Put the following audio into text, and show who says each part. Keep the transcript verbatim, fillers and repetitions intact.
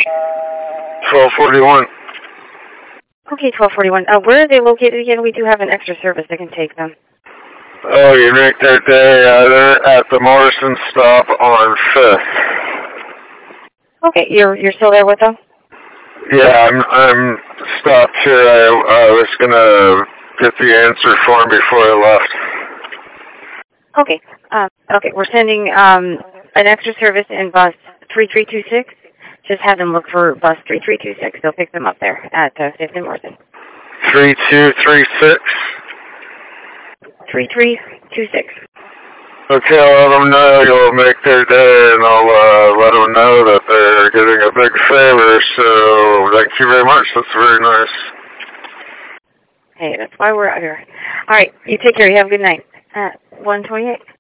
Speaker 1: twelve forty-one.
Speaker 2: Okay, twelve forty-one. Uh, where are they located again? We do have an extra service that can take them.
Speaker 1: Oh, you make their day. Uh, they're at the Morrison stop on fifth.
Speaker 2: Okay, you're you're still there with them?
Speaker 1: Yeah, I'm I'm stopped here. I, I was gonna get the answer form before I left.
Speaker 2: Okay. Um, okay, we're sending um, an extra service in bus three three two six. Just have them look for bus three three two six. They'll pick them up there at uh, fifth and Morrison.
Speaker 1: three two three six?
Speaker 2: three three two six.
Speaker 1: Okay, I'll let them know you'll make their day, and I'll uh, let them know that they're getting a big favor, so thank you very much. That's very nice.
Speaker 2: Hey, that's why we're out here. All right, you take care. You have a good night. Uh, one twenty-eight.